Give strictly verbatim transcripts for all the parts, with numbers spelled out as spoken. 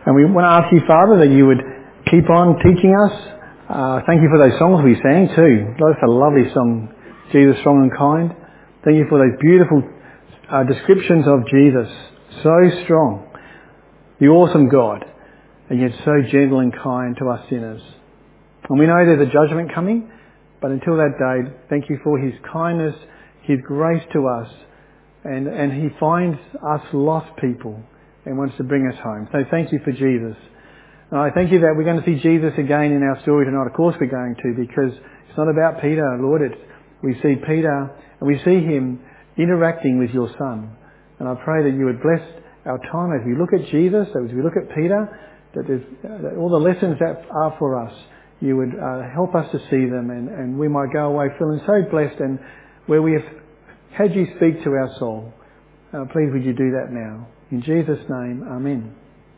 And we want to ask you, Father, that you would keep on teaching us. Uh, thank you for those songs we sang too. That's a lovely song, Jesus Strong and Kind. Thank you for those beautiful uh, descriptions of Jesus. So strong, the awesome God, and yet so gentle and kind to us sinners. And we know there's a judgment coming, but until that day, thank you for his kindness, his grace to us, and, and he finds us lost people and wants to bring us home. So thank you for Jesus. And I thank you that we're going to see Jesus again in our story tonight. Of course we're going to, because it's not about Peter, Lord. It's, we see Peter and we see him interacting with your Son. And I pray that you would bless our time as we look at Jesus, as we look at Peter, that, there's, that all the lessons that are for us, you would uh, help us to see them, and, and we might go away feeling so blessed, and where we have had you speak to our soul. Uh, please would you do that now. In Jesus' name, amen.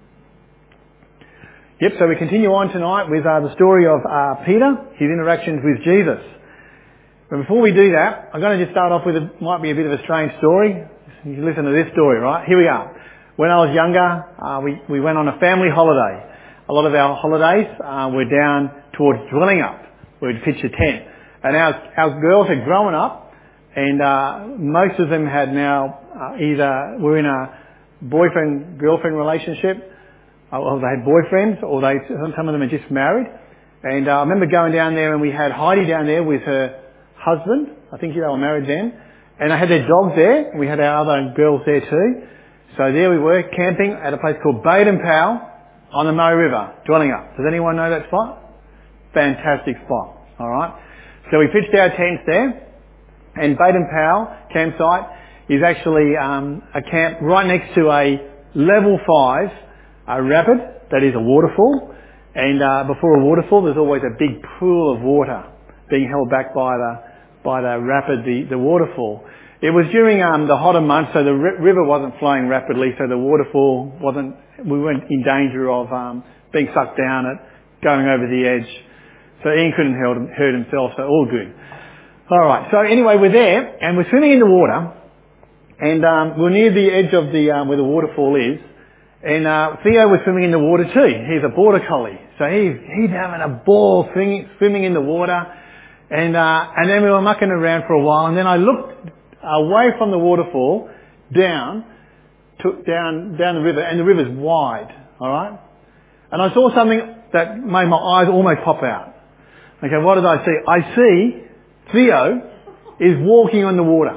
Yep, so we continue on tonight with uh, the story of uh, Peter, his interactions with Jesus. But before we do that, I'm going to just start off with, a, might be a bit of a strange story. You can listen to this story, right? Here we are. When I was younger, uh, we, we went on a family holiday. A lot of our holidays uh, were down towards Dwellingup. We'd pitch a tent. And our, our girls had grown up, and uh, most of them had now uh, either were in a boyfriend-girlfriend relationship, uh, or they had boyfriends, or they some of them are just married. And uh, I remember going down there, and we had Heidi down there with her husband. I think they were married then. And they had their dog there, and we had our other girls there too. So there we were, camping at a place called Baden Powell on the Murray River, Dwellingup. Does anyone know that spot? Fantastic spot. All right. So we pitched our tents there, and Baden Powell campsite is actually um, a camp right next to a level five a rapid that is a waterfall. And uh, before a waterfall, there's always a big pool of water being held back by the by the rapid, the, the waterfall. It was during um, the hotter months, so the ri- river wasn't flowing rapidly, so the waterfall wasn't, we weren't in danger of um, being sucked down it, going over the edge. So Ian couldn't hurt, hurt himself, so all good. Alright, so anyway, we're there, and we're swimming in the water, and um, we're near the edge of the, um, where the waterfall is, and uh, Theo was swimming in the water too. He's a border collie, so he's, he's having a ball swimming, swimming in the water. And, uh, and then we were mucking around for a while, and then I looked away from the waterfall down, to, down, down the river, and the river's wide, alright? And I saw something that made my eyes almost pop out. Okay, what did I see? I see Theo is walking on the water.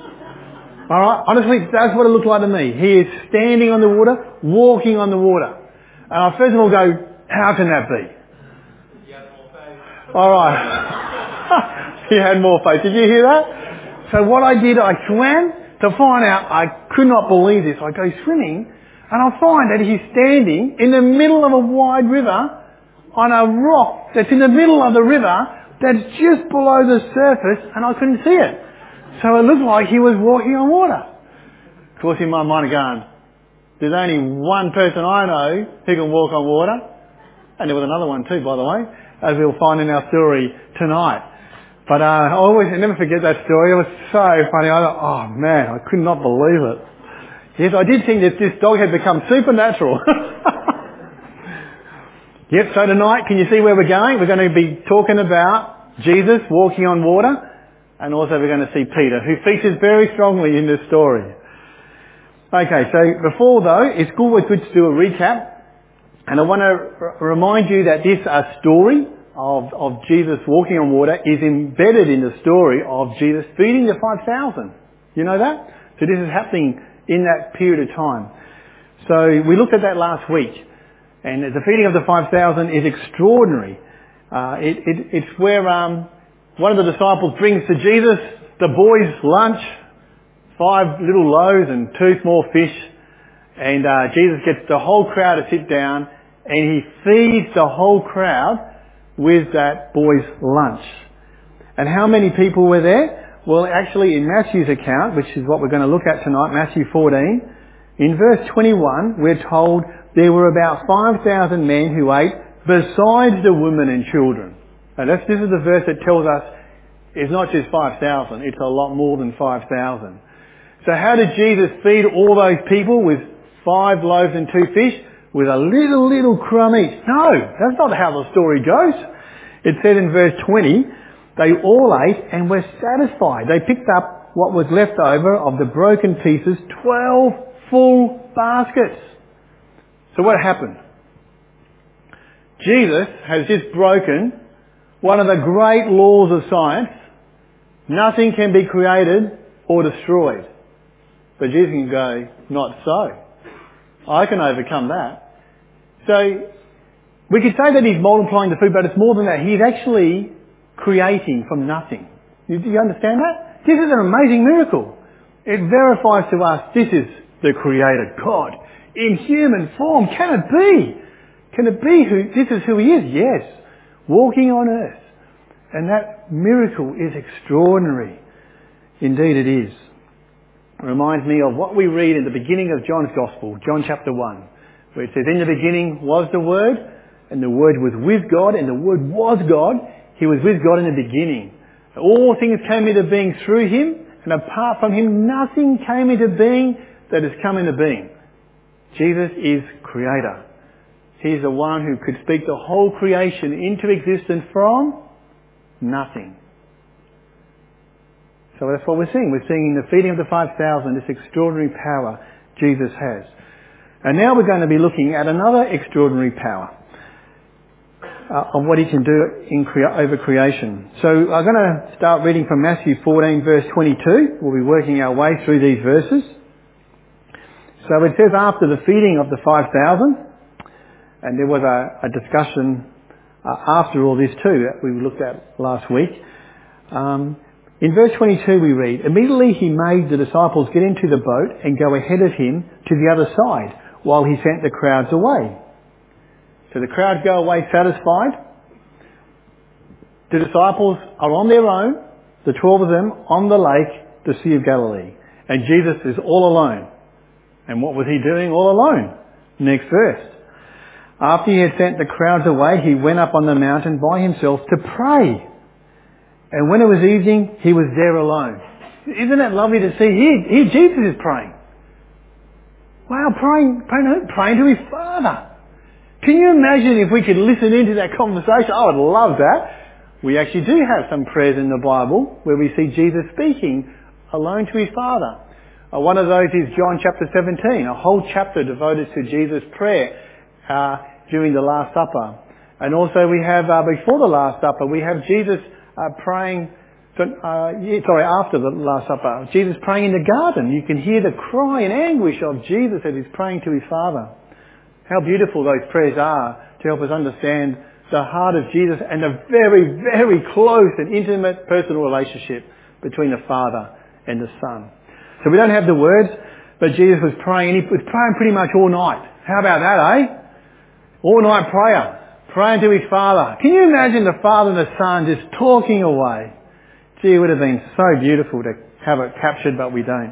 Alright? Honestly, that's what it looked like to me. He is standing on the water, walking on the water. And I first of all go, how can that be? Alright. He had more faith. Did you hear that? So what I did, I swam to find out. I could not believe this. I go swimming, and I find that he's standing in the middle of a wide river on a rock that's in the middle of the river that's just below the surface, and I couldn't see it. So it looked like he was walking on water. Of course, in my mind, I'm going, there's only one person I know who can walk on water. And there was another one too, by the way, as we'll find in our story tonight. But uh, I always I never forget that story. It was so funny. I thought, oh man, I could not believe it. Yes, I did think that this dog had become supernatural. Yep, so tonight, can you see where we're going? We're going to be talking about Jesus walking on water, and also we're going to see Peter, who features very strongly in this story. Okay, so before though, it's good, good to do a recap. And I want to r- remind you that this uh, story of, of Jesus walking on water is embedded in the story of Jesus feeding the five thousand. You know that? So this is happening in that period of time. So we looked at that last week. And the feeding of the five thousand is extraordinary. Uh, it, it, it's where um, one of the disciples brings to Jesus the boys' lunch, five little loaves and two small fish. And uh, Jesus gets the whole crowd to sit down, and he feeds the whole crowd with that boy's lunch. And how many people were there? Well, actually in Matthew's account, which is what we're going to look at tonight, Matthew fourteen, in verse twenty-one, we're told there were about five thousand men who ate besides the women and children. Now that's, this is the verse that tells us it's not just five thousand, it's a lot more than five thousand. So how did Jesus feed all those people with five loaves and two fish? with a little, little crumb each. No, that's not how the story goes. It said in verse twenty, they all ate and were satisfied. They picked up what was left over of the broken pieces, twelve full baskets. So what happened? Jesus has just broken one of the great laws of science. Nothing can be created or destroyed. But Jesus can go, not so. I can overcome that. So we could say that he's multiplying the food, but it's more than that. He's actually creating from nothing. You, do you understand that? This is an amazing miracle. It verifies to us this is the Creator God in human form. Can it be? Can it be who this is who he is? Yes. Walking on earth. And that miracle is extraordinary. Indeed it is. It reminds me of what we read in the beginning of John's Gospel, John chapter one, where it says, in the beginning was the Word, and the Word was with God, and the Word was God. He was with God in the beginning. All things came into being through him, and apart from him nothing came into being that has come into being. Jesus is Creator. He's the one who could speak the whole creation into existence from nothing. So that's what we're seeing. We're seeing in the feeding of the five thousand this extraordinary power Jesus has. And now we're going to be looking at another extraordinary power uh, of what he can do in crea- over creation. So I'm going to start reading from Matthew fourteen verse twenty-two. We'll be working our way through these verses. So it says after the feeding of the five thousand, and there was a, a discussion uh, after all this too that we looked at last week. Um, in verse twenty-two we read, immediately he made the disciples get into the boat and go ahead of him to the other side while he sent the crowds away. So the crowd go away satisfied. The disciples are on their own, the twelve of them, on the lake, the Sea of Galilee. And Jesus is all alone. And what was he doing all alone? Next verse. After he had sent the crowds away, he went up on the mountain by himself to pray. And when it was evening, he was there alone. Isn't it lovely to see? Here, here Jesus is praying. Wow, praying, praying, praying to his Father. Can you imagine if we could listen into that conversation? I would love that. We actually do have some prayers in the Bible where we see Jesus speaking alone to his Father. Uh, one of those is John chapter seventeen, a whole chapter devoted to Jesus' prayer uh, during the Last Supper. And also we have, uh, before the Last Supper, we have Jesus uh, praying, uh, yeah, sorry, after the Last Supper, Jesus praying in the garden. You can hear the cry and anguish of Jesus as he's praying to his Father. How beautiful those prayers are to help us understand the heart of Jesus and the very, very close and intimate personal relationship between the Father and the Son. So we don't have the words, but Jesus was praying, and he was praying pretty much all night. How about that, eh? All night prayer, praying to his Father. Can you imagine the Father and the Son just talking away? Gee, it would have been so beautiful to have it captured, but we don't.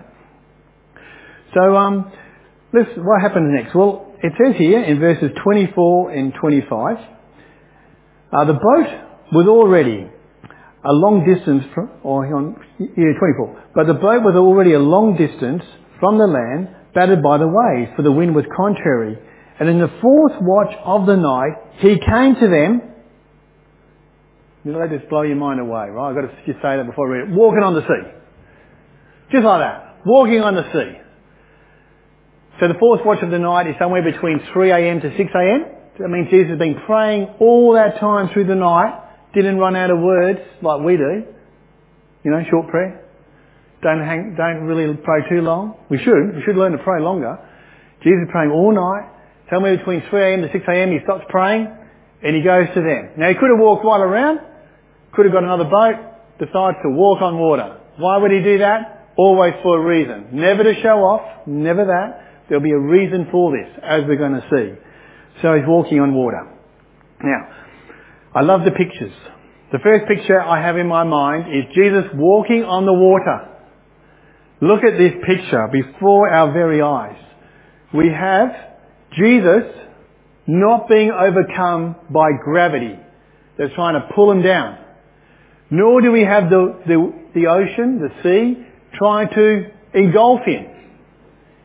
So, um, let's, what happens next? Well, it says here in verses twenty-four and twenty-five, uh, the boat was already a long distance from, or hang on, yeah, twenty-four. But the boat was already a long distance from the land, battered by the waves, for the wind was contrary. And in the fourth watch of the night, he came to them. You know, let this blow your mind away, right? I've got to just say that before I read it. Walking on the sea. Just like that. Walking on the sea. So the fourth watch of the night is somewhere between three a.m. to six a.m. That means Jesus has been praying all that time through the night. Didn't run out of words like we do. You know, short prayer. Don't hang, don't really pray too long. We should. We should learn to pray longer. Jesus is praying all night. Somewhere between three a.m. to six a.m. he stops praying and he goes to them. Now he could have walked right around. Could have got another boat. Decides to walk on water. Why would he do that? Always for a reason. Never to show off. Never that. There'll be a reason for this, as we're going to see. So he's walking on water. Now, I love the pictures. The first picture I have in my mind is Jesus walking on the water. Look at this picture before our very eyes. We have Jesus not being overcome by gravity that's trying to pull him down. Nor do we have the, the, the ocean, the sea, trying to engulf him.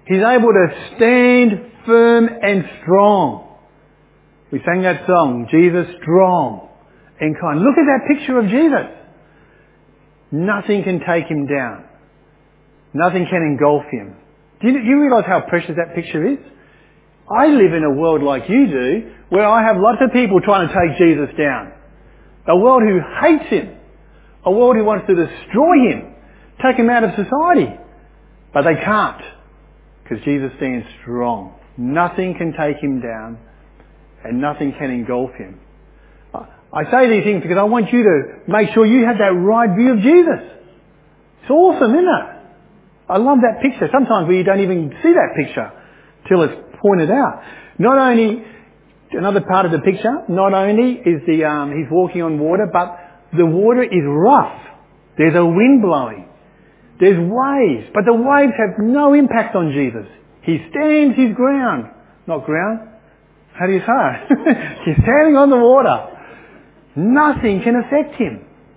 He's able to stand firm and strong. We sang that song, Jesus strong and kind. Look at that picture of Jesus. Nothing can take him down. Nothing can engulf him. Do you, do you realise how precious that picture is? I live in a world like you do, where I have lots of people trying to take Jesus down. A world who hates him. A world who wants to destroy him. Take him out of society. But they can't. Because Jesus stands strong. Nothing can take him down. And nothing can engulf him. I say these things because I want you to make sure you have that right view of Jesus. It's awesome, isn't it? I love that picture. Sometimes we don't even see that picture till it's pointed out. Not only, another part of the picture, not only is the, um, he's walking on water, but the water is rough. There's a wind blowing. There's waves, but the waves have no impact on Jesus. He stands his ground. Not ground. How do you say it? He's standing on the water. Nothing can affect him.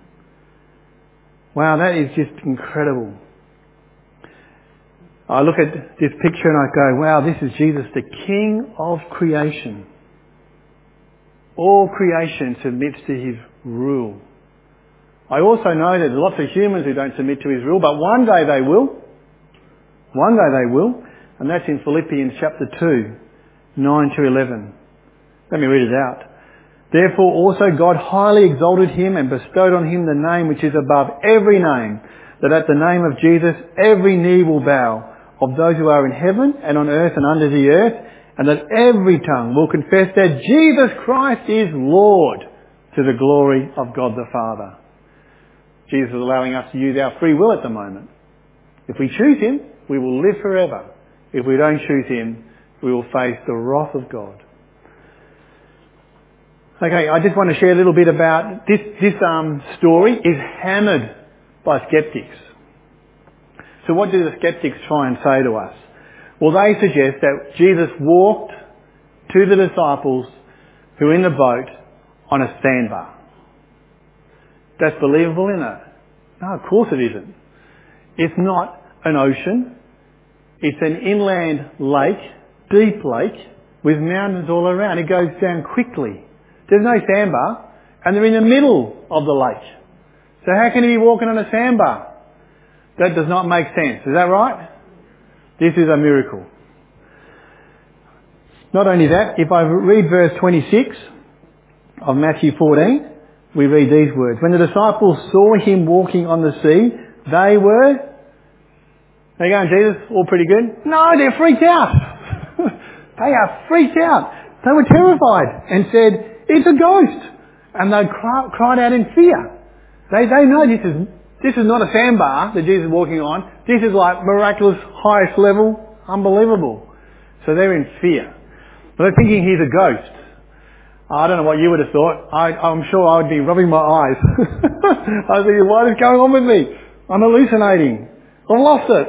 Wow, that is just incredible. I look at this picture and I go, wow, this is Jesus, the King of creation. All creation submits to his rule. I also know that there's lots of humans who don't submit to his rule, but one day they will. One day they will. And that's in Philippians chapter two, nine to eleven. Let me read it out. Therefore also God highly exalted him and bestowed on him the name which is above every name, that at the name of Jesus every knee will bow, of those who are in heaven and on earth and under the earth, and that every tongue will confess that Jesus Christ is Lord, to the glory of God the Father. Jesus is allowing us to use our free will at the moment. If we choose him, we will live forever. If we don't choose him, we will face the wrath of God. Okay, I just want to share a little bit about this. This um, story is hammered by skeptics. So what do the skeptics try and say to us? Well, they suggest that Jesus walked to the disciples who were in the boat on a sandbar. That's believable, isn't it? No, of course it isn't. It's not an ocean. It's an inland lake, deep lake, with mountains all around. It goes down quickly. There's no sandbar, and they're in the middle of the lake. So how can he be walking on a sandbar? That does not make sense. Is that right? This is a miracle. Not only that, if I read verse twenty-six of Matthew fourteen, we read these words. When the disciples saw him walking on the sea, they were... They going, Jesus, all pretty good? No, they're freaked out. They are freaked out. They were terrified and said, it's a ghost. And they cry, cried out in fear. They, they know this is, this is not a sandbar that Jesus is walking on. This is like miraculous, highest level, unbelievable. So they're in fear. They're thinking he's a ghost. I don't know what you would have thought. I, I'm sure I would be rubbing my eyes. I was thinking, what is going on with me? I'm hallucinating. I've lost it.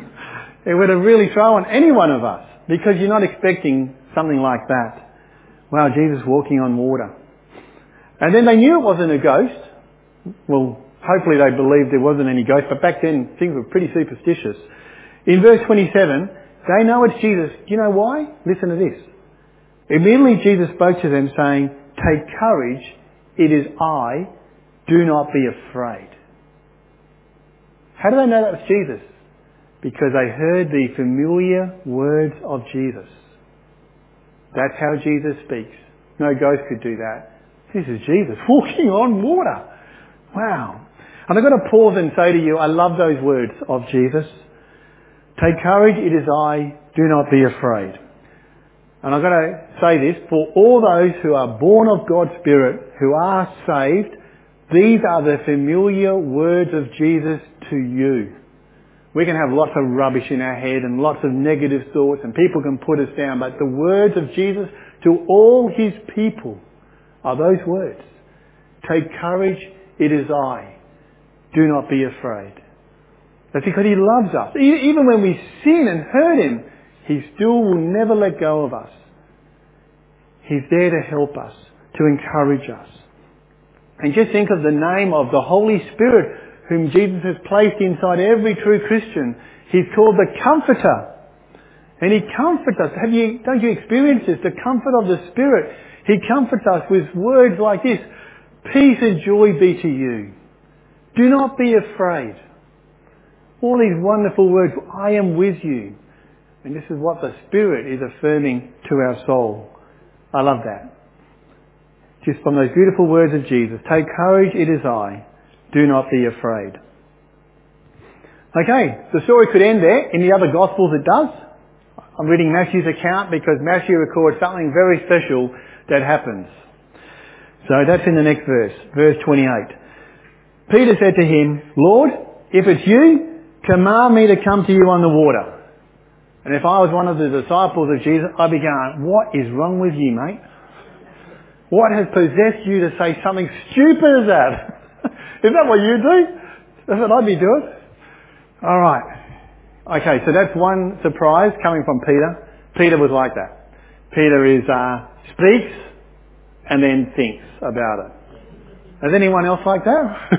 It would have really thrown any one of us, because you're not expecting something like that. Wow, Jesus walking on water. And then they knew it wasn't a ghost. Well, hopefully they believed there wasn't any ghost, but back then things were pretty superstitious. In verse twenty-seven, they know it's Jesus. Do you know why? Listen to this. Immediately Jesus spoke to them saying, take courage, it is I, do not be afraid. How do they know that was Jesus? Because they heard the familiar words of Jesus. That's how Jesus speaks. No ghost could do that. This is Jesus walking on water. Wow. And I've got to pause and say to you, I love those words of Jesus. Take courage, it is I, do not be afraid. And I've got to say this, for all those who are born of God's Spirit, who are saved, these are the familiar words of Jesus to you. We can have lots of rubbish in our head and lots of negative thoughts, and people can put us down, but the words of Jesus to all his people are those words. Take courage, it is I. Do not be afraid. That's because he loves us. Even when we sin and hurt him, he still will never let go of us. He's there to help us, to encourage us. And just think of the name of the Holy Spirit whom Jesus has placed inside every true Christian. He's called the Comforter. And He comforts us. Have you, don't you experience this? The comfort of the Spirit. He comforts us with words like this. Peace and joy be to you. Do not be afraid. All these wonderful words. I am with you. And this is what the Spirit is affirming to our soul. I love that. Just from those beautiful words of Jesus. Take courage, it is I. Do not be afraid. Okay, the story could end there. In the other Gospels it does. I'm reading Matthew's account because Matthew records something very special that happens. So that's in the next verse, verse twenty-eight. Peter said to him, Lord, if it's you, command me to come to you on the water. And if I was one of the disciples of Jesus, I'd be going, what is wrong with you, mate? What has possessed you to say something stupid as that? Is that what you do? That's what I'd be doing. All right. Okay, so that's one surprise coming from Peter. Peter was like that. Peter is uh, speaks and then thinks about it. Is anyone else like that?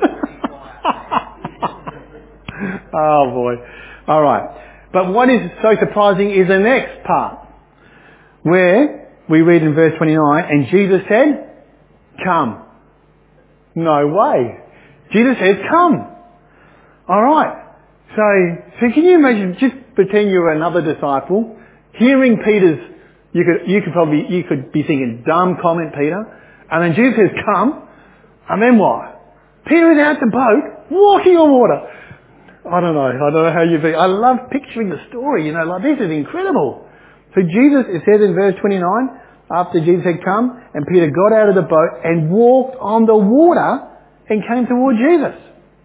Oh boy. All right. But what is so surprising is the next part, where we read in verse twenty-nine, and Jesus said, come. No way. Jesus says, come. All right. So, so can you imagine, just pretend you're another disciple, hearing Peter's, you could, you could probably, you could be thinking, dumb comment, Peter. And then Jesus says, come. And then what? Peter is out the boat, walking on water. I don't know. I don't know how you be. I love picturing the story, you know, like this is incredible. So Jesus, it says in verse twenty-nine, after Jesus had come, and Peter got out of the boat and walked on the water and came toward Jesus.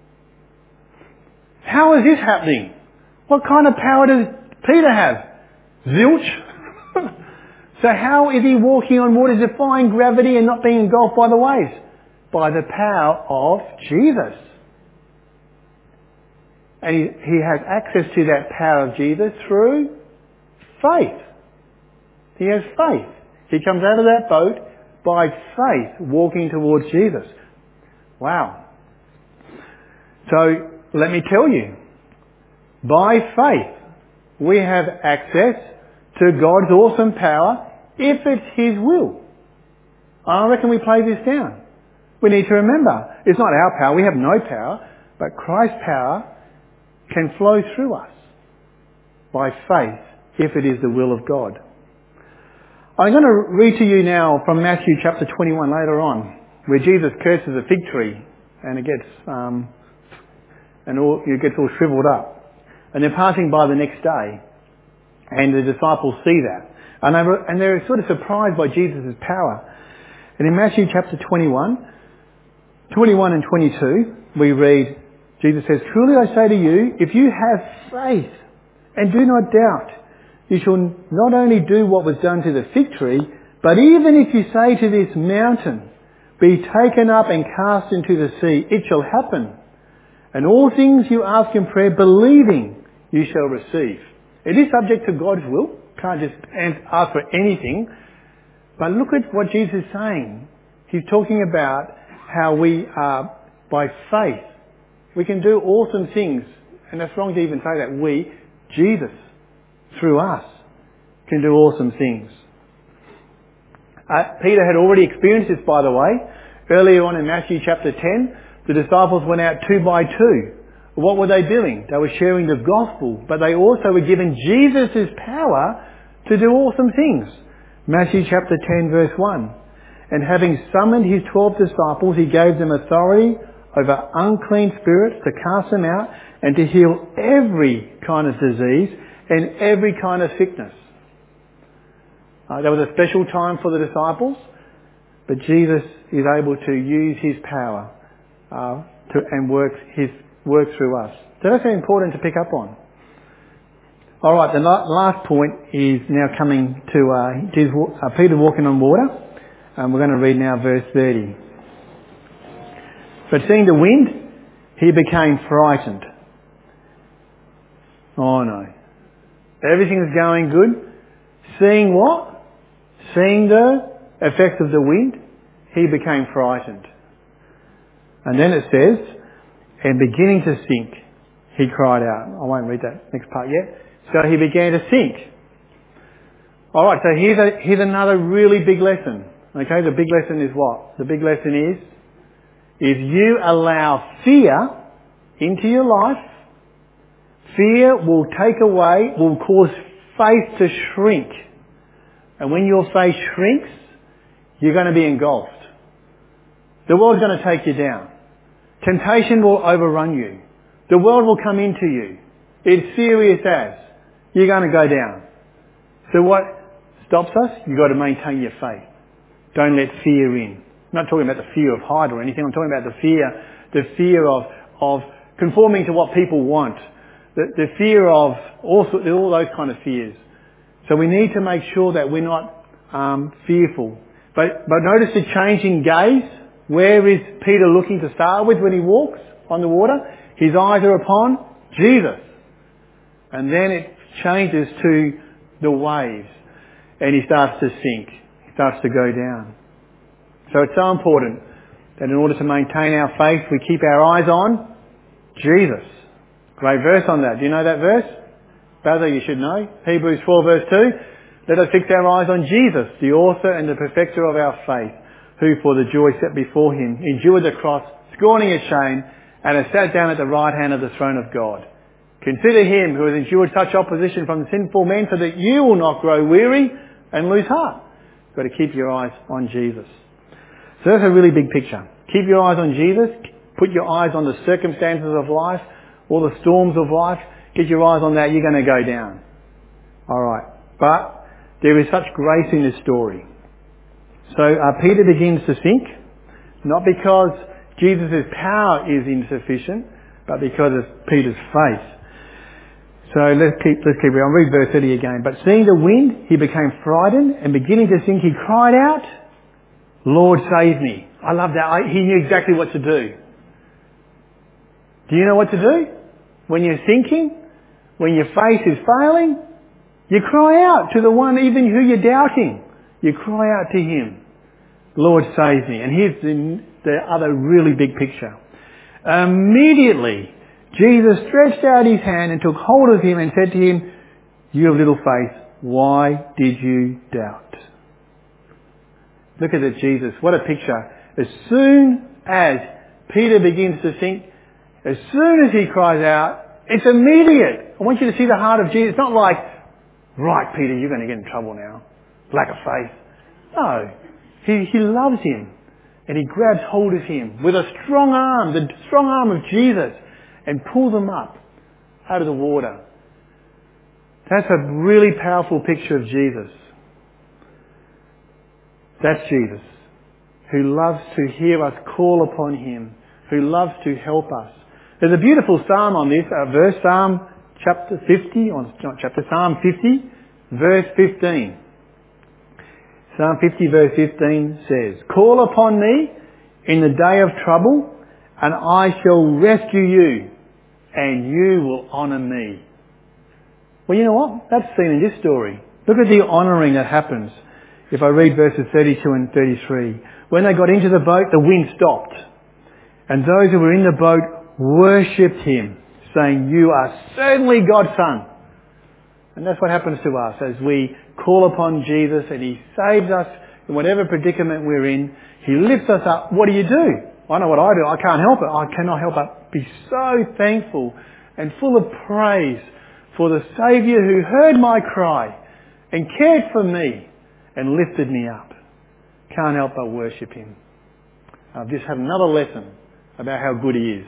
How is this happening? What kind of power does Peter have? Zilch? So how is he walking on water, defying gravity and not being engulfed by the waves? By the power of Jesus. And he, he has access to that power of Jesus through faith. He has faith. He comes out of that boat by faith, walking towards Jesus. Wow. So, let me tell you, by faith, we have access to God's awesome power if it's His will. I reckon we play this down. We need to remember, it's not our power, we have no power, but Christ's power can flow through us by faith if it is the will of God. I'm going to read to you now from Matthew chapter twenty-one later on, where Jesus curses a fig tree and it gets um, and all, it gets all shriveled up. And they're passing by the next day, and the disciples see that, and they were, and they're sort of surprised by Jesus' power. And in Matthew chapter twenty-one, twenty-one and twenty-two, we read, Jesus says, truly I say to you, if you have faith and do not doubt, you shall not only do what was done to the fig tree, but even if you say to this mountain, be taken up and cast into the sea, it shall happen. And all things you ask in prayer, believing, you shall receive. It is subject to God's will. Can't just ask for anything. But look at what Jesus is saying. He's talking about how we are, by faith, we can do awesome things. And that's wrong to even say that. We, Jesus, through us, can do awesome things. Uh, Peter had already experienced this, by the way. Earlier on in Matthew chapter ten, the disciples went out two by two. What were they doing? They were sharing the gospel, but they also were given Jesus' power to do awesome things. Matthew chapter ten verse one. And having summoned his twelve disciples, he gave them authority over unclean spirits to cast them out and to heal every kind of disease and every kind of sickness. Uh, that was a special time for the disciples, but Jesus is able to use his power uh, to and work his work through us. So that's very important to pick up on. All right, the last point is now coming to uh, Jesus, uh, Peter walking on water, and we're going to read now verse thirty. But seeing the wind, he became frightened. Oh no. Everything is going good. Seeing what? Seeing the effect of the wind, he became frightened. And then it says, and beginning to sink, he cried out. I won't read that next part yet. So he began to sink. Alright, so here's, a, here's another really big lesson. Okay, the big lesson is what? The big lesson is, if you allow fear into your life, fear will take away, will cause faith to shrink. And when your faith shrinks, you're going to be engulfed. The world's going to take you down. Temptation will overrun you. The world will come into you. It's serious as. You're going to go down. So what stops us? You've got to maintain your faith. Don't let fear in. I'm not talking about the fear of height or anything. I'm talking about the fear, the fear of, of conforming to what people want. The, the fear of all, all those kind of fears. So we need to make sure that we're not um, fearful. But, but notice the change in gaze. Where is Peter looking to start with when he walks on the water? His eyes are upon Jesus. And then it changes to the waves. And he starts to sink. He starts to go down. So it's so important that in order to maintain our faith, we keep our eyes on Jesus. Great verse on that. Do you know that verse? Basil, you should know. Hebrews four verse two. Let us fix our eyes on Jesus, the author and the perfecter of our faith, who for the joy set before him endured the cross, scorning its shame, and has sat down at the right hand of the throne of God. Consider him who has endured such opposition from sinful men, so that you will not grow weary and lose heart. You've got to keep your eyes on Jesus. So that's a really big picture. Keep your eyes on Jesus. Put your eyes on the circumstances of life, all the storms of life. Get your eyes on that. You're going to go down. All right. But there is such grace in this story. So uh, Peter begins to sink, not because Jesus' power is insufficient, but because of Peter's faith. So let's keep, let's keep reading. I'll read verse thirty again. But seeing the wind, he became frightened, and beginning to sink, he cried out, Lord, save me. I love that. I, he knew exactly what to do. Do you know what to do? When you're sinking, when your faith is failing, you cry out to the one even who you're doubting. You cry out to him, Lord, save me. And here's the, the other really big picture. Immediately, Jesus stretched out his hand and took hold of him and said to him, you have little faith, why did you doubt? Look at it, Jesus. What a picture. As soon as Peter begins to sink, as soon as he cries out, it's immediate. I want you to see the heart of Jesus. It's not like, right, Peter, you're going to get in trouble now. Lack of faith. No. He, he loves him. And he grabs hold of him with a strong arm, the strong arm of Jesus, and pulls him up out of the water. That's a really powerful picture of Jesus. That's Jesus, who loves to hear us call upon him, who loves to help us. There's a beautiful psalm on this, a verse, Psalm chapter fifty, or not chapter, Psalm fifty, verse fifteen. Psalm fifty verse fifteen says, call upon me in the day of trouble, and I shall rescue you, and you will honour me. Well, you know what? That's seen in this story. Look at the honouring that happens. If I read verses thirty-two and thirty-three. When they got into the boat, the wind stopped. And those who were in the boat worshipped him, saying, you are certainly God's son. And that's what happens to us as we call upon Jesus and he saves us in whatever predicament we're in. He lifts us up. What do you do? I know what I do. I can't help it. I cannot help but be so thankful and full of praise for the Saviour who heard my cry and cared for me and lifted me up. Can't help but worship him. I've just had another lesson about how good he is.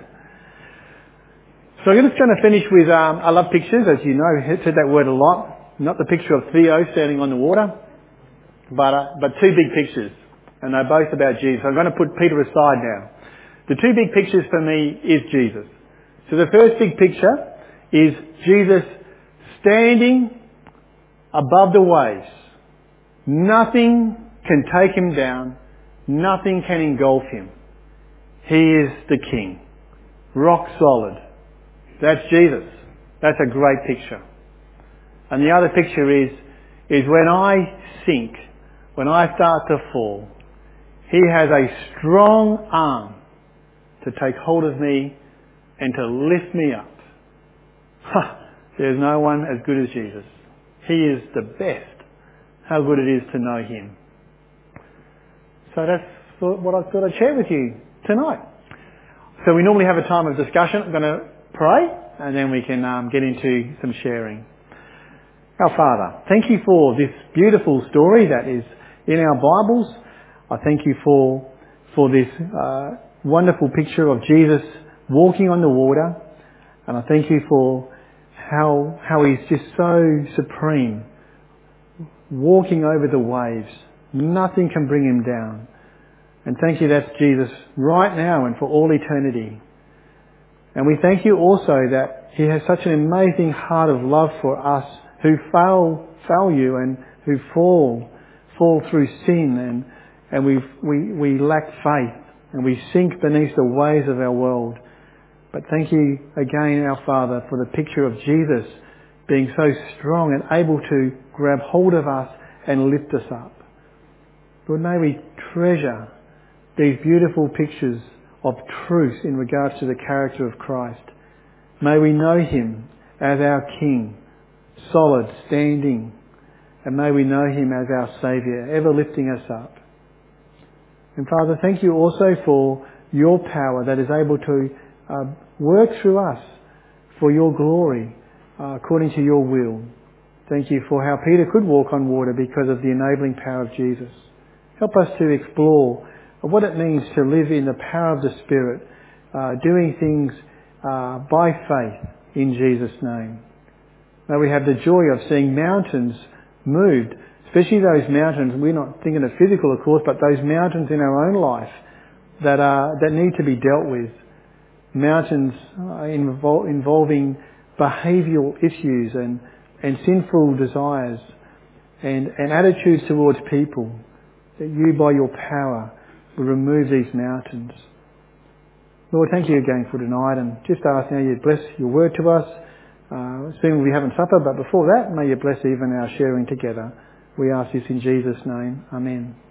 So I'm just going to finish with, um, I love pictures, as you know, I've said that word a lot. Not the picture of Theo standing on the water, but, uh, but two big pictures. And they're both about Jesus. I'm going to put Peter aside now. The two big pictures for me is Jesus. So the first big picture is Jesus standing above the waves. Nothing can take him down. Nothing can engulf him. He is the King. Rock solid. That's Jesus. That's a great picture. And the other picture is, is when I sink, when I start to fall, he has a strong arm to take hold of me and to lift me up. Ha! There's no one as good as Jesus. He is the best. How good it is to know him. So that's what I thought I'd share with you tonight. So we normally have a time of discussion. I'm going to pray and then we can um, get into some sharing. Our Father, thank you for this beautiful story that is in our Bibles. I thank you for for this uh, wonderful picture of Jesus walking on the water. And I thank you for how how he's just so supreme, walking over the waves. Nothing can bring him down. And thank you that's Jesus right now and for all eternity. And we thank you also that he has such an amazing heart of love for us who fail fail you and who fall fall through sin and and we we we lack faith and we sink beneath the waves of our world. But thank you again, our Father, for the picture of Jesus being so strong and able to grab hold of us and lift us up. Lord, may we treasure these beautiful pictures of truth in regards to the character of Christ. May we know him as our King, solid, standing, and may we know him as our Saviour, ever lifting us up. And Father, thank you also for your power that is able to uh, work through us for your glory, uh, according to your will. Thank you for how Peter could walk on water because of the enabling power of Jesus. Help us to explore what it means to live in the power of the Spirit, uh, doing things uh, by faith in Jesus' name. May we have the joy of seeing mountains moved, especially those mountains, we're not thinking of physical of course, but those mountains in our own life that are, that need to be dealt with. Mountains uh, invol- involving behavioural issues and, and sinful desires and, and attitudes towards people, that you by your power will remove these mountains. Lord, thank you again for tonight and just ask now you bless your word to us. Uh, soon we'll be having supper, but before that, may you bless even our sharing together. We ask this in Jesus' name. Amen.